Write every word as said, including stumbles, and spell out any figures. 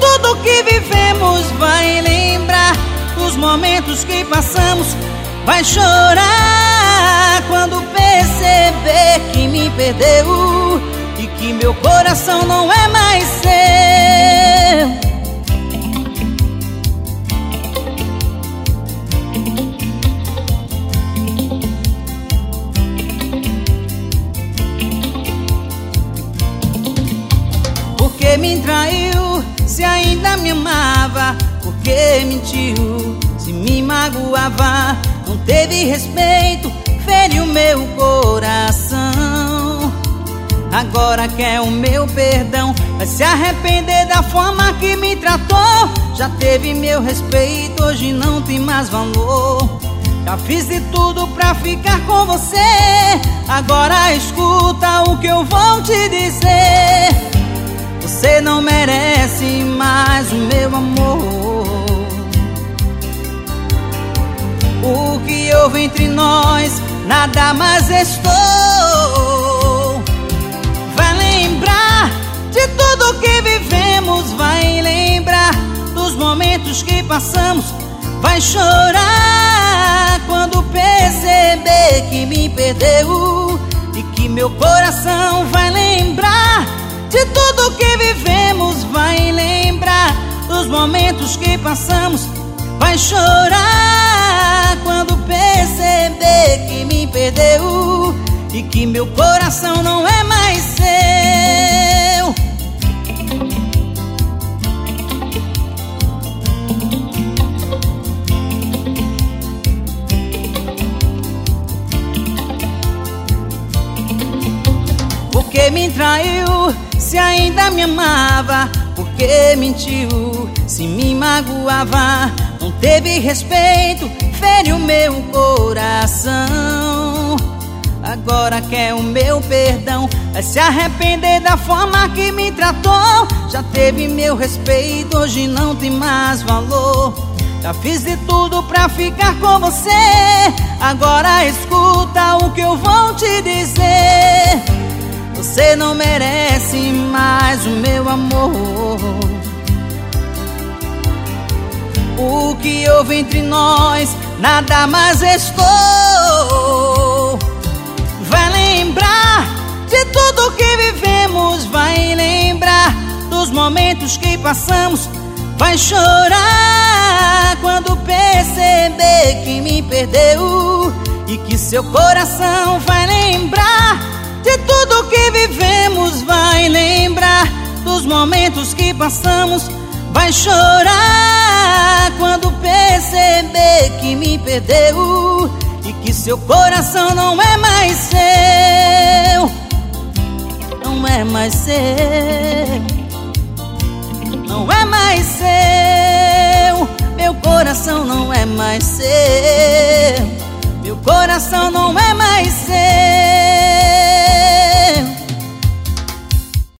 tudo que vivemos, vai lembrar dos momentos que passamos, vai chorar quando perceber que me perdeu e que meu coração não é mais seu. Porque me traiu, se ainda me amava? Porque mentiu, se me magoava? Não teve respeito, feriu meu coração. Agora quer o meu perdão, vai se arrepender da forma que me tratou. Já teve meu respeito, hoje não tem mais valor. Já fiz de tudo pra ficar com você, agora escuta o que eu vou te dizer. Você não merece mais o meu amor. O que houve entre nós, nada mais estou. Vai lembrar de tudo que vivemos, vai lembrar dos momentos que passamos, vai chorar quando perceber que me perdeu e que meu coração vai lembrar de tudo que vivemos, vai lembrar dos momentos que passamos, vai chorar quando perceber que me perdeu e que meu coração não é mais seu. Porque me traiu, se ainda me amava? Porque mentiu, se me magoava? Não teve respeito, feriu meu coração. Agora quer o meu perdão, vai se arrepender da forma que me tratou. Já teve meu respeito, hoje não tem mais valor. Já fiz de tudo pra ficar com você, agora escuta o que eu vou te dizer. Você não merece mais o meu amor. O que houve entre nós, nada mais estou. Vai lembrar de tudo que vivemos, vai lembrar dos momentos que passamos, vai chorar quando perceber que me perdeu e que seu coração vai lembrar de tudo que vivemos, vai lembrar dos momentos que passamos, vai chorar quando perceber que me perdeu e que seu coração não é mais seu. Não é mais seu, não é mais seu. Meu coração não é mais seu, meu coração não é mais